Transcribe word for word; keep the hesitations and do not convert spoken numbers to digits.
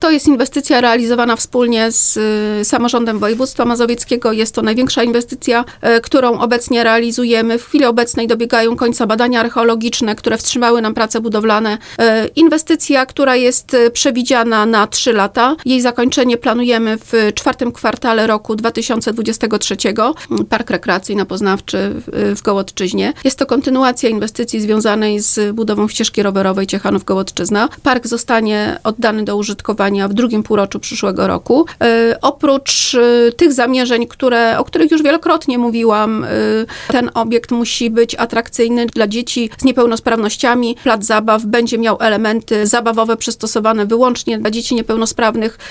To jest inwestycja realizowana wspólnie z y, samorządem województwa mazowieckiego. Jest to największa inwestycja, y, którą obecnie realizujemy. W chwili obecnej dobiegają końca badania archeologiczne, które wstrzymały nam prace budowlane. Y, inwestycja, która jest y, przewidziana na trzy lata. Jej zakończenie planujemy w czwartym kwartale roku dwa tysiące dwudziestego trzeciego. Park rekreacyjno-poznawczy w, w Gołodczyźnie. Jest to kontynuacja inwestycji związanej z budową ścieżki rowerowej Ciechanów-Gołodczyzna. Park zostanie oddany do użytkowania w drugim półroczu przyszłego roku. E, oprócz e, tych zamierzeń, które, o których już wielokrotnie mówiłam, e, ten obiekt musi być atrakcyjny dla dzieci z niepełnosprawnościami. Plac zabaw będzie miał elementy zabawowe przystosowane wyłącznie dla dzieci niepełnosprawnych.